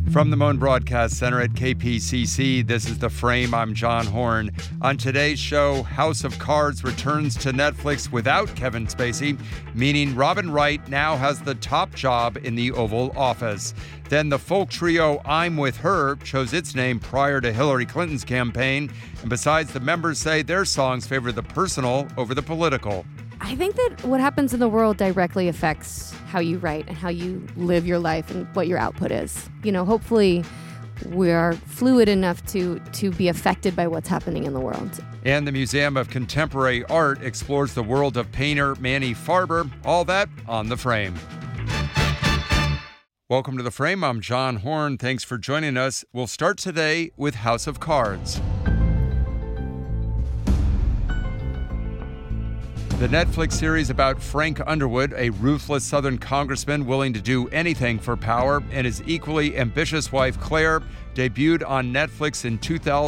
From the Moan Broadcast Center at KPCC, this is The Frame. I'm John Horn. On today's show, House of Cards returns to Netflix without Kevin Spacey, meaning Robin Wright now has the top job in the Oval Office. Then the folk trio I'm With Her chose its name prior to Hillary Clinton's campaign. And besides, the members say their songs favor the personal over the political. I think that what happens in the world directly affects how you write and how you live your life and what your output is. You know, hopefully we are fluid enough to be affected by what's happening in the world. And the Museum of Contemporary Art explores the world of painter Manny Farber. All that on The Frame. Welcome to The Frame. I'm John Horn. Thanks for joining us. We'll start today with House of Cards. The Netflix series about Frank Underwood, a ruthless Southern congressman willing to do anything for power, and his equally ambitious wife Claire, debuted on Netflix in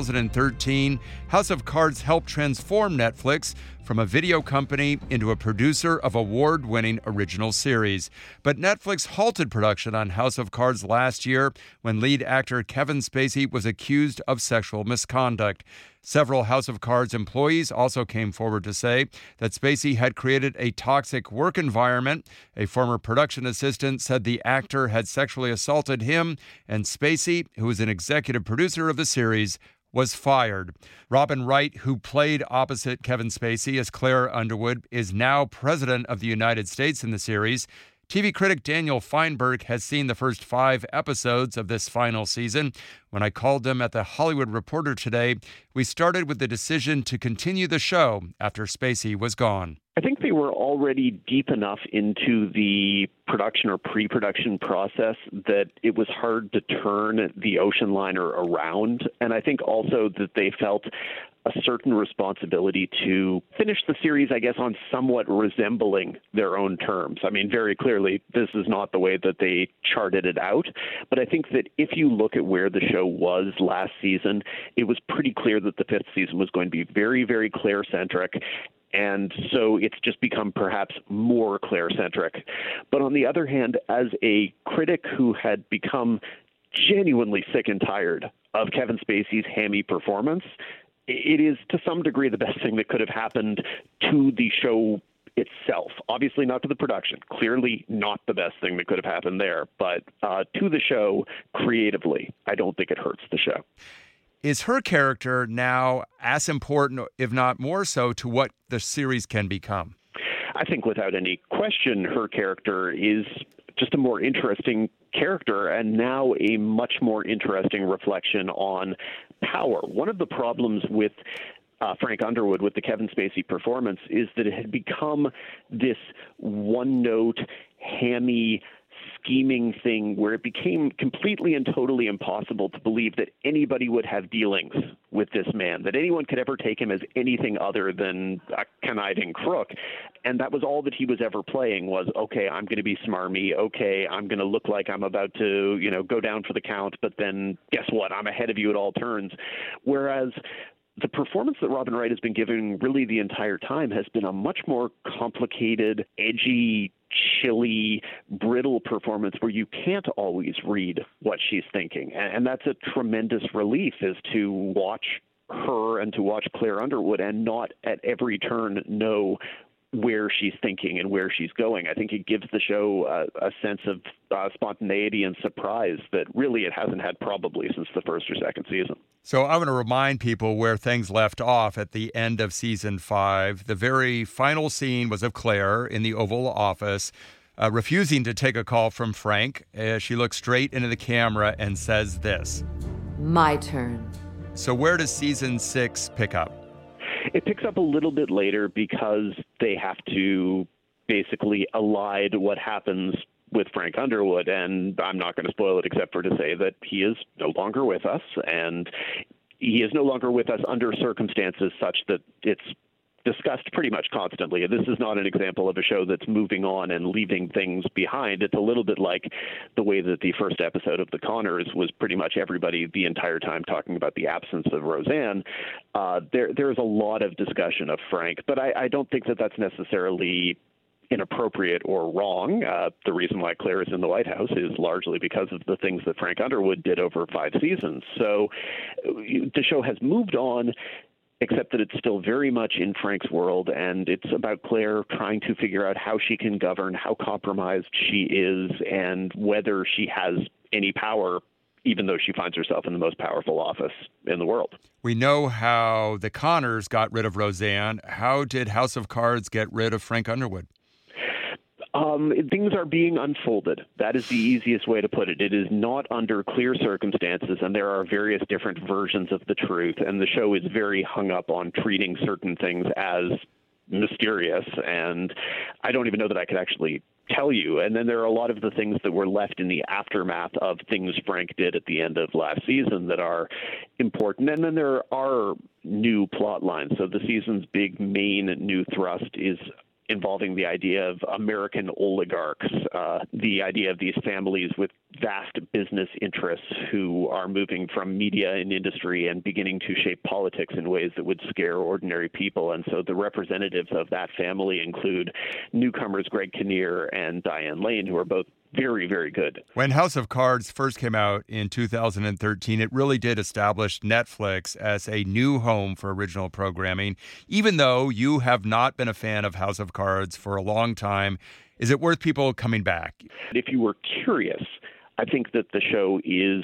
2013. House of Cards helped transform Netflix from a video company into a producer of award-winning original series. But Netflix halted production on House of Cards last year when lead actor Kevin Spacey was accused of sexual misconduct. Several House of Cards employees also came forward to say that Spacey had created a toxic work environment. A former production assistant said the actor had sexually assaulted him, and Spacey, who is an executive producer of the series, was fired. Robin Wright, who played opposite Kevin Spacey as Claire Underwood, is now president of the United States in the series. TV critic Daniel Feinberg has seen the first 5 episodes of this final season. When I called him at the Hollywood Reporter today, we started with the decision to continue the show after Spacey was gone. I think they were already deep enough into the production or pre-production process that it was hard to turn the ocean liner around. And I think also that they felt a certain responsibility to finish the series, I guess, on somewhat resembling their own terms. I mean, very clearly, this is not the way that they charted it out. But I think that if you look at where the show was last season, it was pretty clear that the 5th season was going to be very, very Claire-centric. And so it's just become perhaps more Claire-centric. But on the other hand, as a critic who had become genuinely sick and tired of Kevin Spacey's hammy performance, it is to some degree the best thing that could have happened to the show itself. Obviously not to the production. Clearly not the best thing that could have happened there. But to the show, creatively, I don't think it hurts the show. Is her character now as important, if not more so, to what the series can become? I think without any question, her character is just a more interesting character and now a much more interesting reflection on power. One of the problems with Frank Underwood, with the Kevin Spacey performance, is that it had become this one-note, hammy, scheming thing where it became completely and totally impossible to believe that anybody would have dealings with this man, that anyone could ever take him as anything other than a conniving crook. And that was all that he was ever playing was, okay, I'm going to be smarmy. Okay, I'm going to look like I'm about to, go down for the count. But then guess what? I'm ahead of you at all turns. Whereas the performance that Robin Wright has been giving really the entire time has been a much more complicated, edgy, chilly, brittle performance where you can't always read what she's thinking. And that's a tremendous relief, is to watch her and to watch Claire Underwood and not at every turn know where she's thinking and where she's going. I think it gives the show a sense of spontaneity and surprise that really it hasn't had probably since the first or second season. So I want to remind people where things left off at the end of season 5. The very final scene was of Claire in the Oval Office, refusing to take a call from Frank. She looks straight into the camera and says this: "My turn." So where does season 6 pick up? It picks up a little bit later because they have to basically elide what happens with Frank Underwood, and I'm not going to spoil it except for to say that he is no longer with us, and he is no longer with us under circumstances such that it's discussed pretty much constantly. This is not an example of a show that's moving on and leaving things behind. It's a little bit like the way that the first episode of The Conners was pretty much everybody the entire time talking about the absence of Roseanne. There's a lot of discussion of Frank, but I don't think that that's necessarily inappropriate or wrong. The reason why Claire is in the White House is largely because of the things that Frank Underwood did over 5 seasons. So the show has moved on, except that it's still very much in Frank's world, and it's about Claire trying to figure out how she can govern, how compromised she is, and whether she has any power, even though she finds herself in the most powerful office in the world. We know how the Connors got rid of Roseanne. How did House of Cards get rid of Frank Underwood? Things are being unfolded. That is the easiest way to put it. It is not under clear circumstances, and there are various different versions of the truth, and the show is very hung up on treating certain things as mysterious, and I don't even know that I could actually tell you. And then there are a lot of the things that were left in the aftermath of things Frank did at the end of last season that are important. And then there are new plot lines. So the season's big main new thrust is involving the idea of American oligarchs, the idea of these families with vast business interests who are moving from media and industry and beginning to shape politics in ways that would scare ordinary people. And so the representatives of that family include newcomers Greg Kinnear and Diane Lane, who are both very, very good. When House of Cards first came out in 2013, it really did establish Netflix as a new home for original programming. Even though you have not been a fan of House of Cards for a long time, is it worth people coming back? If you were curious, I think that the show is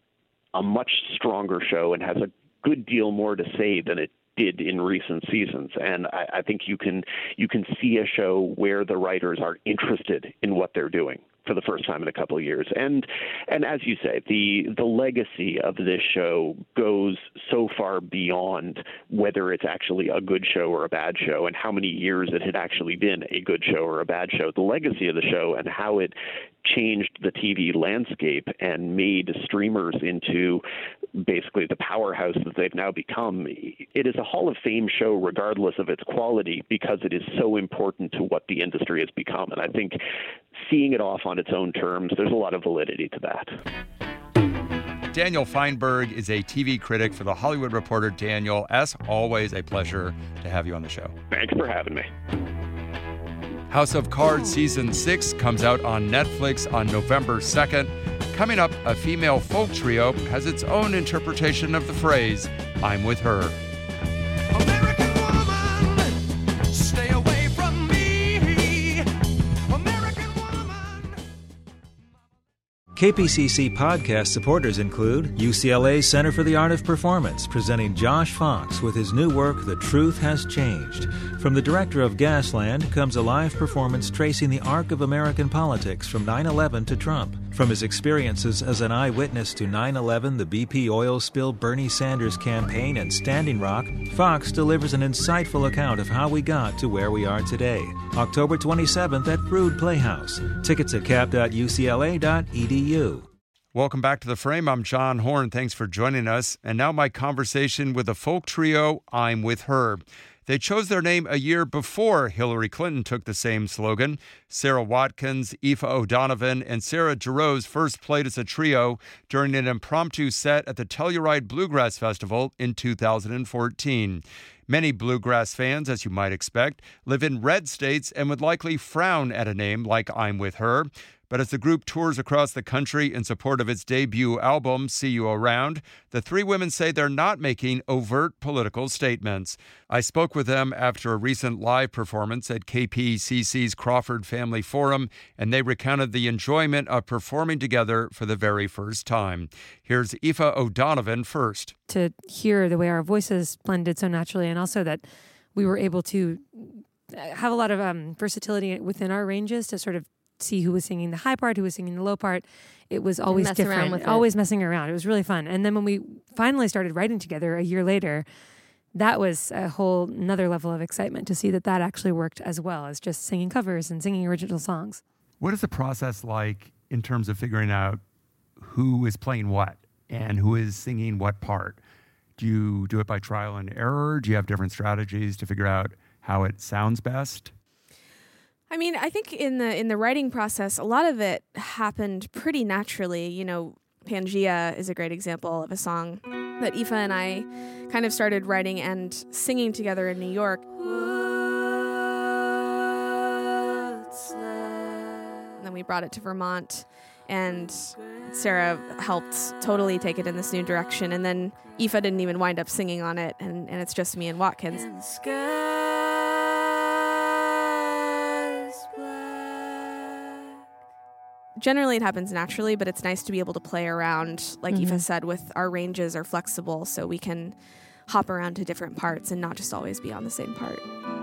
a much stronger show and has a good deal more to say than it did in recent seasons. And I think you can see a show where the writers are interested in what they're doing for the first time in a couple of years. And as you say, the legacy of this show goes so far beyond whether it's actually a good show or a bad show and how many years it had actually been a good show or a bad show. The legacy of the show and how it changed the TV landscape and made streamers into basically the powerhouse that they've now become. It is a Hall of Fame show regardless of its quality because it is so important to what the industry has become. And I think seeing it off on its own terms, there's a lot of validity to that. Daniel Feinberg is a TV critic for The Hollywood Reporter. Daniel, as always, a pleasure to have you on the show. Thanks for having me. House of Cards Season 6 comes out on Netflix on November 2nd. Coming up, a female folk trio has its own interpretation of the phrase, "I'm with her." American woman, stay away from me. American woman. KPCC podcast supporters include UCLA Center for the Art of Performance, presenting Josh Fox with his new work, The Truth Has Changed. From the director of Gasland comes a live performance tracing the arc of American politics from 9/11 to Trump. From his experiences as an eyewitness to 9/11, the BP oil spill, Bernie Sanders campaign, and Standing Rock, Fox delivers an insightful account of how we got to where we are today. October 27th at Brood Playhouse. Tickets at cap.ucla.edu. Welcome back to The Frame. I'm John Horn. Thanks for joining us. And now my conversation with the folk trio, I'm With Her. They chose their name a year before Hillary Clinton took the same slogan. Sarah Watkins, Aoife O'Donovan, and Sarah Jarosz first played as a trio during an impromptu set at the Telluride Bluegrass Festival in 2014. Many bluegrass fans, as you might expect, live in red states and would likely frown at a name like I'm With Her. But as the group tours across the country in support of its debut album, See You Around, the three women say they're not making overt political statements. I spoke with them after a recent live performance at KPCC's Crawford Family Forum, and they recounted the enjoyment of performing together for the very first time. Here's Aoife O'Donovan first. To hear the way our voices blended so naturally, and also that we were able to have a lot of versatility within our ranges to sort of see who was singing the high part, who was singing the low part. It was always different, always messing around. It was really fun. And then when we finally started writing together a year later, that was a whole another level of excitement to see that actually worked as well as just singing covers and singing original songs. What is the process like in terms of figuring out who is playing what and who is singing what part? Do you do it by trial and error? Do you have different strategies to figure out how it sounds best? I mean, I think in the writing process, a lot of it happened pretty naturally. You know, Pangea is a great example of a song that Aoife and I kind of started writing and singing together in New York. Then we brought it to Vermont, and Sarah helped totally take it in this new direction. And then Aoife didn't even wind up singing on it, and it's just me and Watkins. Generally, it happens naturally, but it's nice to be able to play around, like Aoife said, with our ranges are flexible, so we can hop around to different parts and not just always be on the same part.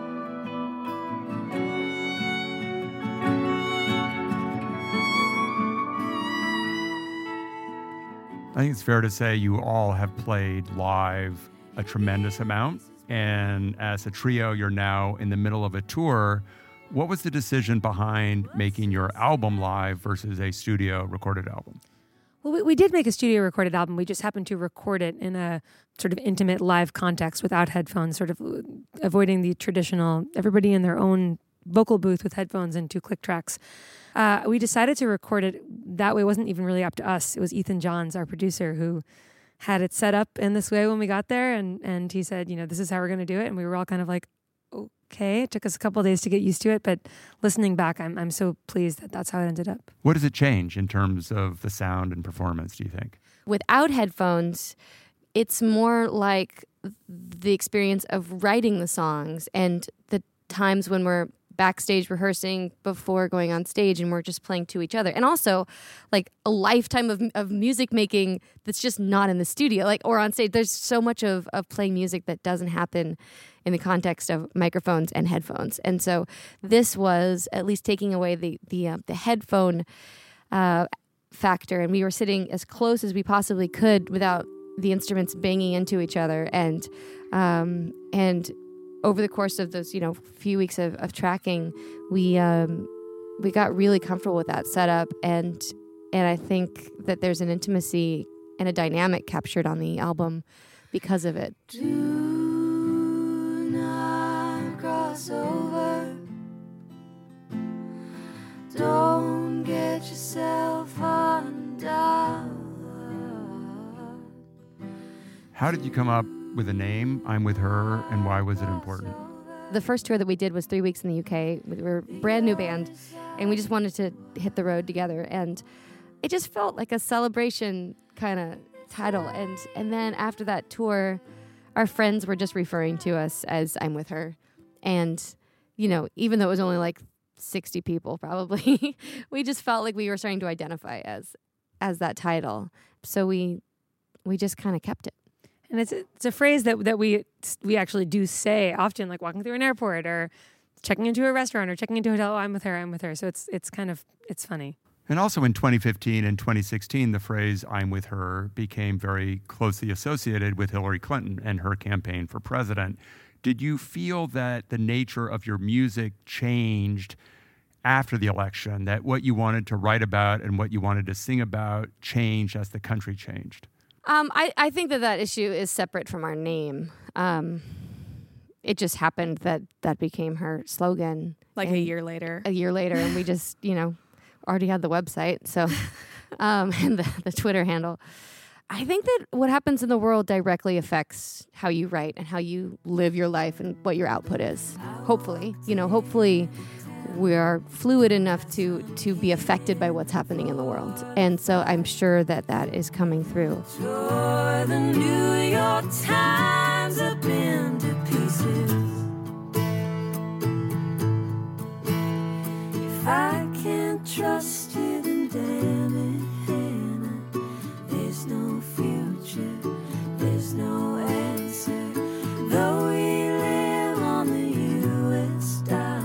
I think it's fair to say you all have played live a tremendous amount. And as a trio, you're now in the middle of a tour. What was the decision behind making your album live versus a studio recorded album? Well, we did make a studio recorded album. We just happened to record it in a sort of intimate live context without headphones, sort of avoiding the traditional, everybody in their own vocal booth with headphones and 2 click tracks. We decided to record it that way. It wasn't even really up to us. It was Ethan Johns, our producer, who had it set up in this way when we got there. And he said, this is how we're going to do it. And we were all kind of like, okay. It took us a couple of days to get used to it. But listening back, I'm so pleased that that's how it ended up. What does it change in terms of the sound and performance, do you think? Without headphones, it's more like the experience of writing the songs and the times when we're backstage rehearsing before going on stage and we're just playing to each other. And also like a lifetime of music making that's just not in the studio, like, or on stage. There's so much of playing music that doesn't happen in the context of microphones and headphones. And so this was at least taking away the headphone factor, and we were sitting as close as we possibly could without the instruments banging into each other. And over the course of those, few weeks of tracking, we got really comfortable with that setup, and I think that there's an intimacy and a dynamic captured on the album because of it. Do not cross over. Don't get yourself undone. How did you come up with a name, I'm With Her, and why was it important? The first tour that we did was 3 weeks in the UK. We were a brand new band, and we just wanted to hit the road together. And it just felt like a celebration kind of title. And then after that tour, our friends were just referring to us as I'm With Her. And, even though it was only like 60 people probably, we just felt like we were starting to identify as that title. So we just kind of kept it. And it's a phrase that we actually do say often, like walking through an airport or checking into a restaurant or checking into a hotel. Oh, I'm with her. I'm with her. So it's funny. And also in 2015 and 2016, the phrase I'm with her became very closely associated with Hillary Clinton and her campaign for president. Did you feel that the nature of your music changed after the election, that what you wanted to write about and what you wanted to sing about changed as the country changed? I think that issue is separate from our name. It just happened that became her slogan. Like a year later. And we just, already had the website, so and the Twitter handle. I think that what happens in the world directly affects how you write and how you live your life and what your output is. Hopefully, we are fluid enough to be affected by what's happening in the world. And so I'm sure that is coming through. Tore the New York Times up into pieces. If I can't trust you, then damn it, Hannah. There's no future, there's no answer. Though we live on the U.S. dollar,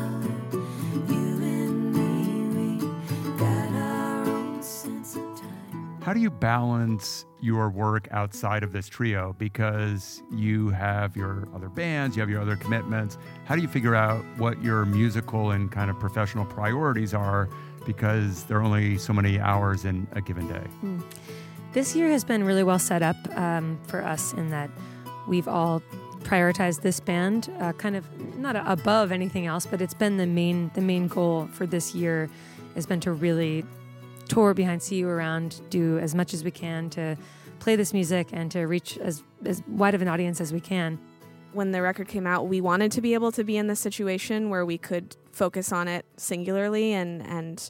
How do you balance your work outside of this trio? Because you have your other bands, you have your other commitments. How do you figure out what your musical and kind of professional priorities are? Because there are only so many hours in a given day. This year has been really well set up for us in that we've all prioritized this band kind of not above anything else, but it's been the main goal for this year has been to really tour behind See You Around, do as much as we can to play this music and to reach as wide of an audience as we can. When the record came out, we wanted to be able to be in this situation where we could focus on it singularly and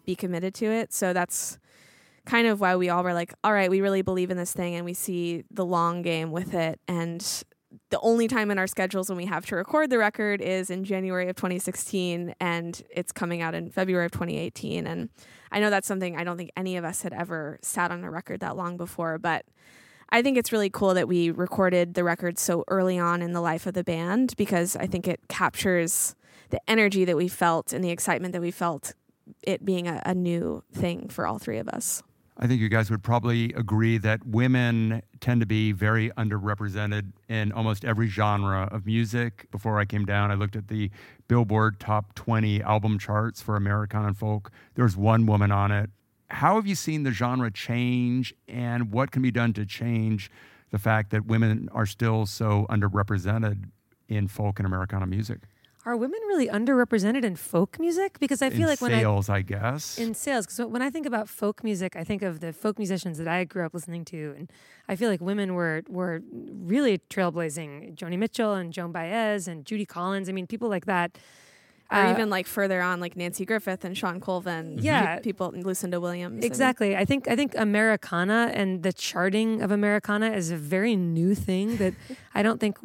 be committed to it. So that's kind of why we all were like, all right, we really believe in this thing and we see the long game with it. And the only time in our schedules when we have to record the record is in January of 2016, and it's coming out in February of 2018. And I know that's something I don't think any of us had ever sat on a record that long before, but I think it's really cool that we recorded the record so early on in the life of the band, because I think it captures the energy that we felt and the excitement that we felt, it being a new thing for all three of us. I think you guys would probably agree that women tend to be very underrepresented in almost every genre of music. Before I came down, I looked at the Billboard Top 20 album charts for Americana and folk. There's one woman on it. How have you seen the genre change, and what can be done to change the fact that women are still so underrepresented in folk and Americana music? Are women really underrepresented in folk music? Because I feel like when I guess. In sales, because when I think about folk music, I think of the folk musicians that I grew up listening to, and I feel like women were really trailblazing. Joni Mitchell and Joan Baez and Judy Collins. I mean, people like that. Or even like further on, like Nancy Griffith and Sean Colvin. Yeah. People, Lucinda Williams. Exactly. I think Americana and the charting of Americana is a very new thing that I don't think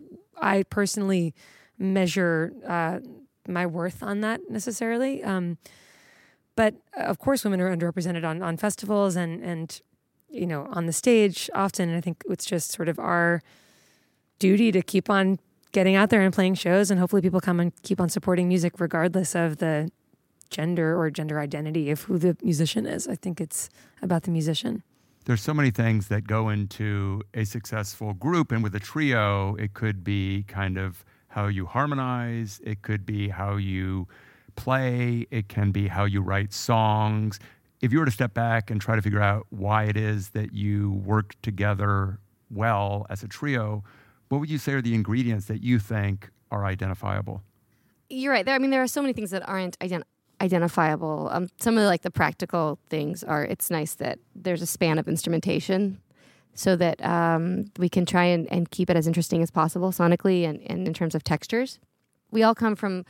I personally measure my worth on that necessarily. But of course, women are underrepresented on festivals and on the stage often. And I think it's just sort of our duty to keep on getting out there and playing shows, and hopefully people come and keep on supporting music regardless of the gender or gender identity of who the musician is. I think it's about the musician. There's so many things that go into a successful group, and with a trio, it could be kind of how you harmonize, it could be how you play, it can be how you write songs. If you were to step back and try to figure out why it is that you work together well as a trio, what would you say are the ingredients that you think are identifiable? You're right. There are so many things that aren't identifiable. Some of the practical things are, it's nice that there's a span of instrumentation so that we can try and keep it as interesting as possible sonically and in terms of textures. We all come from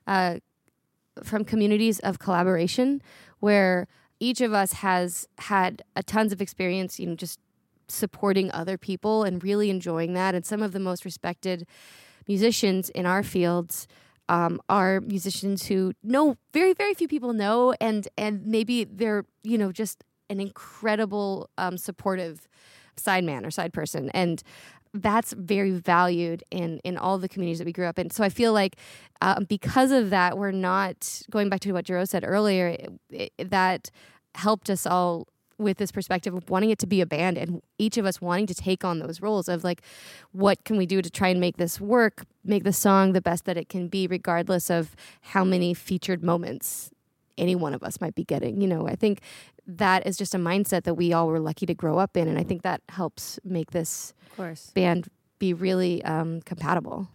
communities of collaboration where each of us has had tons of experience, just supporting other people and really enjoying that. And some of the most respected musicians in our fields are musicians who very, very few people know, and maybe they're just an incredible supportive sideman or side person, and that's very valued in all the communities that we grew up in. So I feel like because of that, we're not going back to what Jero said earlier. That helped us all with this perspective of wanting it to be a band, and each of us wanting to take on those roles of what can we do to try and make this work, make the song the best that it can be, regardless of how many featured moments any one of us might be getting. I think that is just a mindset that we all were lucky to grow up in, and I think that helps make this band be really compatible.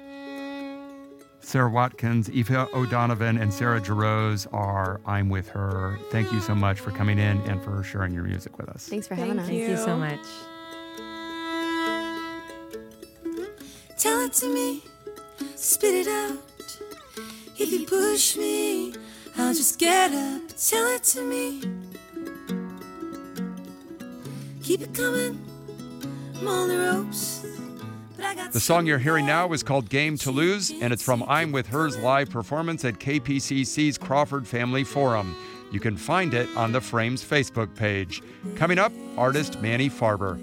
Sarah Watkins, Aoife O'Donovan, and Sarah Jarosz are I'm With Her. Thank you so much for coming in and for sharing your music with us. Thanks for having us. Thank you so much. Tell it to me, spit it out. If you push me, I'll just get up. Tell it to me. Keep it coming, I'm on the ropes. The song you're hearing now is called Game to Lose, and it's from I'm With Her's live performance at KPCC's Crawford Family Forum. You can find it on the Frames Facebook page. Coming up, artist Manny Farber.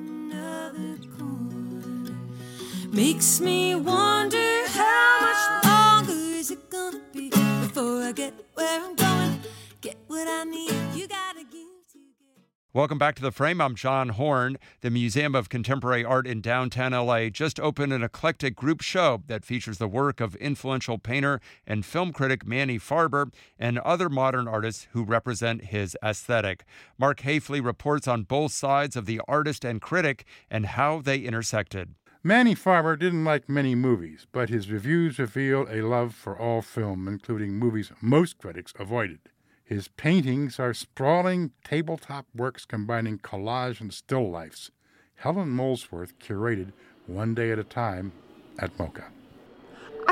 Makes me wonder how much longer is it gonna be before I get where I'm going, get what I need. You gotta give. Welcome back to The Frame. I'm John Horn. The Museum of Contemporary Art in downtown LA just opened an eclectic group show that features the work of influential painter and film critic Manny Farber and other modern artists who represent his aesthetic. Mark Hafley reports on both sides of the artist and critic and how they intersected. Manny Farber didn't like many movies, but his reviews reveal a love for all film, including movies most critics avoided. His paintings are sprawling tabletop works combining collage and still lifes. Helen Molesworth curated One Day at a Time at MoCA. I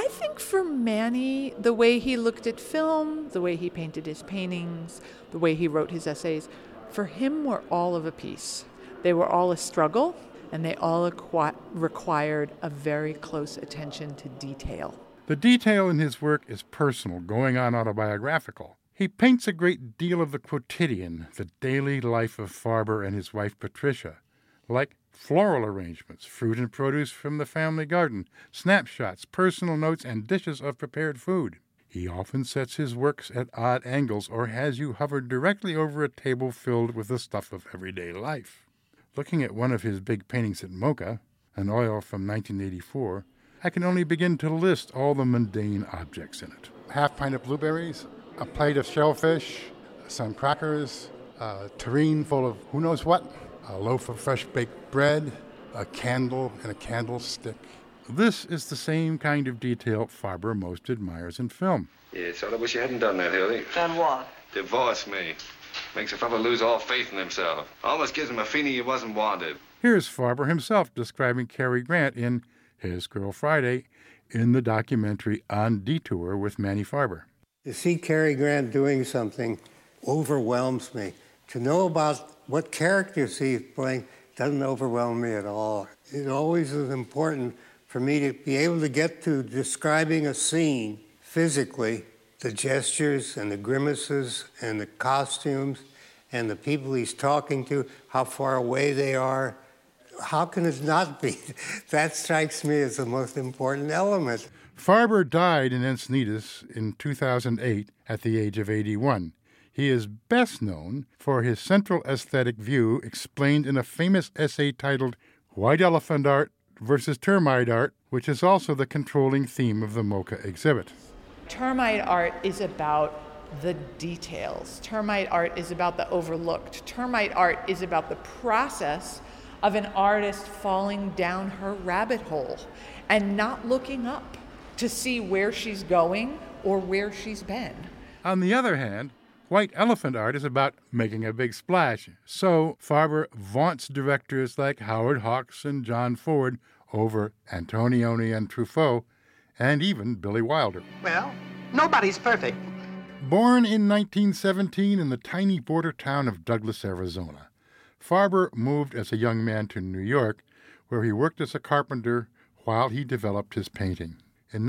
I think for Manny, the way he looked at film, the way he painted his paintings, the way he wrote his essays, for him were all of a piece. They were all a struggle, and they all required a very close attention to detail. The detail in his work is personal, going on autobiographical. He paints a great deal of the quotidian, the daily life of Farber and his wife Patricia, like floral arrangements, fruit and produce from the family garden, snapshots, personal notes, and dishes of prepared food. He often sets his works at odd angles or has you hover directly over a table filled with the stuff of everyday life. Looking at one of his big paintings at MoCA, an oil from 1984, I can only begin to list all the mundane objects in it. Half pint of blueberries, a plate of shellfish, some crackers, a tureen full of who knows what, a loaf of fresh baked bread, a candle, and a candlestick. This is the same kind of detail Farber most admires in film. Yeah, so I wish you hadn't done that, Hildy. Done what? Divorce me. Makes a fellow lose all faith in himself. Almost gives him a feeling he wasn't wanted. Here's Farber himself describing Cary Grant in His Girl Friday in the documentary On Detour with Manny Farber. To see Cary Grant doing something overwhelms me. To know about what characters he's playing doesn't overwhelm me at all. It always is important for me to be able to get to describing a scene physically, the gestures and the grimaces and the costumes and the people he's talking to, how far away they are. How can it not be? That strikes me as the most important element. Farber died in Encinitas in 2008 at the age of 81. He is best known for his central aesthetic view explained in a famous essay titled White Elephant Art versus Termite Art, which is also the controlling theme of the MoCA exhibit. Termite art is about the details. Termite art is about the overlooked. Termite art is about the process of an artist falling down her rabbit hole and not looking up to see where she's going or where she's been. On the other hand, White Elephant Art is about making a big splash. So Farber vaunts directors like Howard Hawks and John Ford over Antonioni and Truffaut, and even Billy Wilder. Well, nobody's perfect. Born in 1917 in the tiny border town of Douglas, Arizona, Farber moved as a young man to New York, where he worked as a carpenter while he developed his painting. In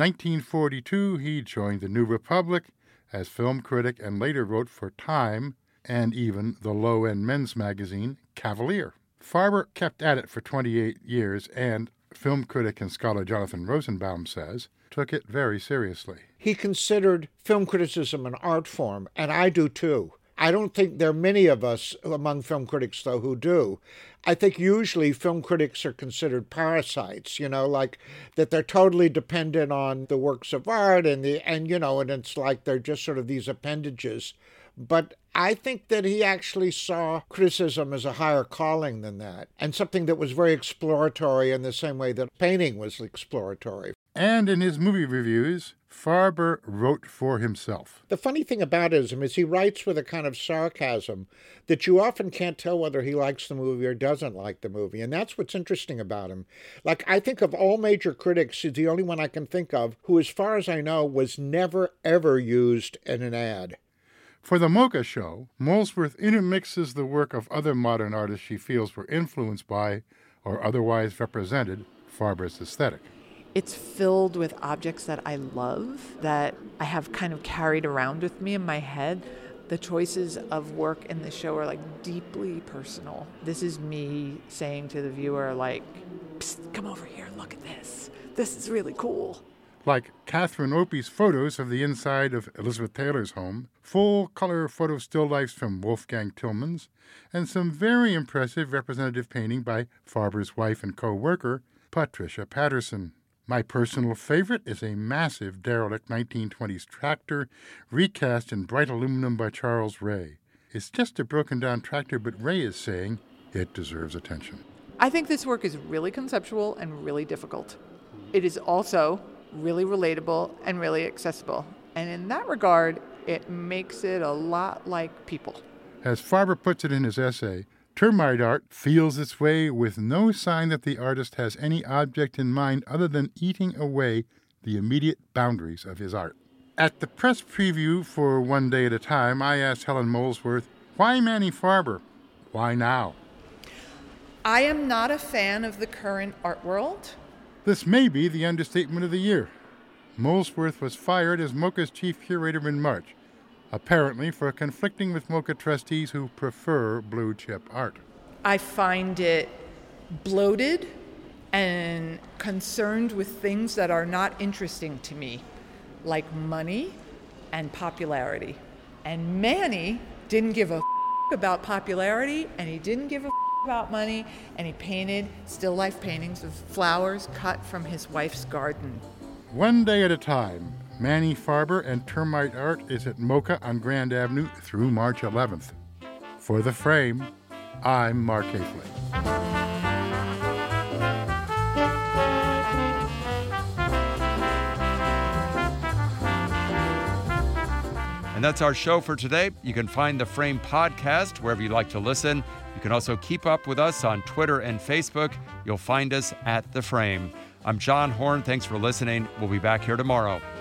1942, he joined the New Republic as film critic and later wrote for Time and even the low-end men's magazine, Cavalier. Farber kept at it for 28 years and, film critic and scholar Jonathan Rosenbaum says, took it very seriously. He considered film criticism an art form, and I do too. I don't think there are many of us among film critics, though, who do. I think usually film critics are considered parasites, like that they're totally dependent on the works of art and it's like they're just sort of these appendages. But I think that he actually saw criticism as a higher calling than that, and something that was very exploratory in the same way that painting was exploratory. And in his movie reviews, Farber wrote for himself. The funny thing about him is he writes with a kind of sarcasm that you often can't tell whether he likes the movie or doesn't like the movie, and that's what's interesting about him. Like, I think of all major critics, he's the only one I can think of who, as far as I know, was never, ever used in an ad. For the MoCA show, Molesworth intermixes the work of other modern artists she feels were influenced by or otherwise represented Farber's aesthetic. It's filled with objects that I love, that I have kind of carried around with me in my head. The choices of work in the show are like deeply personal. This is me saying to the viewer, like, psst, come over here, look at this. This is really cool. Like Catherine Opie's photos of the inside of Elizabeth Taylor's home, full-color photo still lifes from Wolfgang Tillmans, and some very impressive representative painting by Farber's wife and co-worker, Patricia Patterson. My personal favorite is a massive derelict 1920s tractor recast in bright aluminum by Charles Ray. It's just a broken-down tractor, but Ray is saying it deserves attention. I think this work is really conceptual and really difficult. It is also really relatable and really accessible. And in that regard, it makes it a lot like people. As Farber puts it in his essay, termite art feels its way with no sign that the artist has any object in mind other than eating away the immediate boundaries of his art. At the press preview for One Day at a Time, I asked Helen Molesworth, why Manny Farber? Why now? I am not a fan of the current art world. This may be the understatement of the year. Molesworth was fired as MoCA's chief curator in March, apparently for conflicting with MoCA trustees who prefer blue chip art. I find it bloated and concerned with things that are not interesting to me, like money and popularity. And Manny didn't give a about popularity, and he didn't give a about money, and he painted still life paintings of flowers cut from his wife's garden. One Day at a Time, Manny Farber and Termite Art is at MoCA on Grand Avenue through March 11th. For The Frame, I'm Mark Hafley. And that's our show for today. You can find the Frame podcast wherever you like to listen. You can also keep up with us on Twitter and Facebook. You'll find us at The Frame. I'm John Horn. Thanks for listening. We'll be back here tomorrow.